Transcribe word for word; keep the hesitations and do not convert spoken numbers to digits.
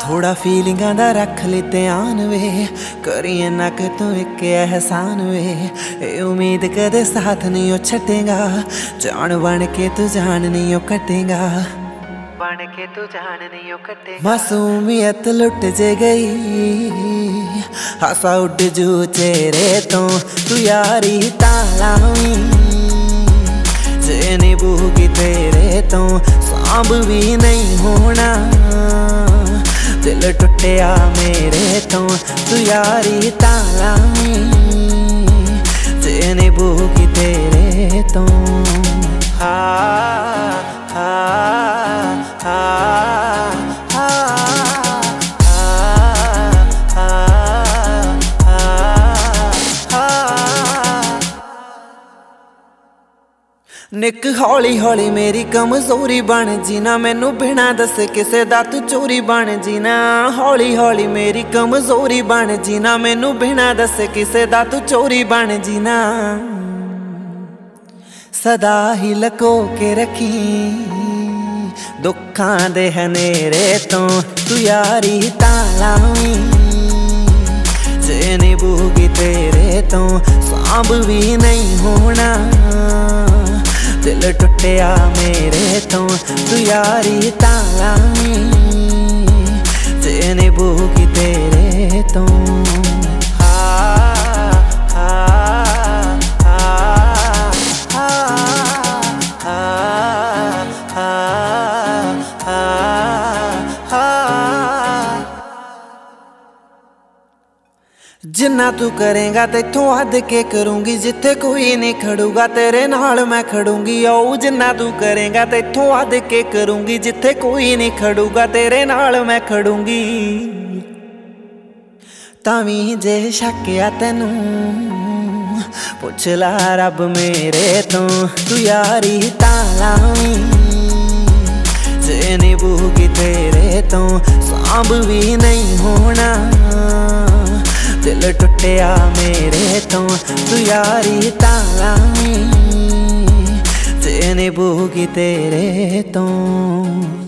थोड़ा फीलिंगां दा रख ले ध्यान वे, करिए ना कि तू एक एहसान वे। ए उम्मीद कदे साथ नहीं ओ छटेगा, जान बन के तू जान नहीं ओ कटेगा, बन के तू जान नहीं ओ कटेगा। मासूमियत लुट जे गई, हासा उड़ जू चेहरे तो तू यारी तालावी, जे निभूगी तेरे तो सांभ भी नहीं होना। दिल टुटिया मेरे तो तू यारी तालावी, जे निभूगी तेरे तो। हा हा हा हा निक हौली हौली मेरी कमजोरी बन जीना, मैनू बिना दसे किसे दा तू चोरी बन जीना। हौली हौली मेरी कमजोरी बन जीना, मैनू बिना दसे किसे दा तू चोरी बन जीना। सदा ही लको के रखी दुखां दे हनेरे तो तू यारी तालावी, जे निभूगी तेरे तो सांभ भी नहीं होना। दिल टुटिया मेरे तो तू यारी तालावी, जे निभूगी तेरे तो। हा हा हा हा हा हा हा हा। जिन्ना तू करेगा तेथों हद के करूँगी, जिथे कोई नहीं खड़ूगा तेरे नाल मैं खड़ूंगी। ओ जिन्ना तू करेगा तेथों हद के करूँगी, जिथे कोई नहीं खड़ूगा तेरे नाल मैं खड़ूंगी। तावी जे शक आ तैनू पुछ ला रब मेरे तो तू यारी तालावी, जे निभूगी तेरे तो सांभ भी नहीं होना। दिल टुटिया मेरे तो तू यारी तालावी, जे निभूगी तेरे तो।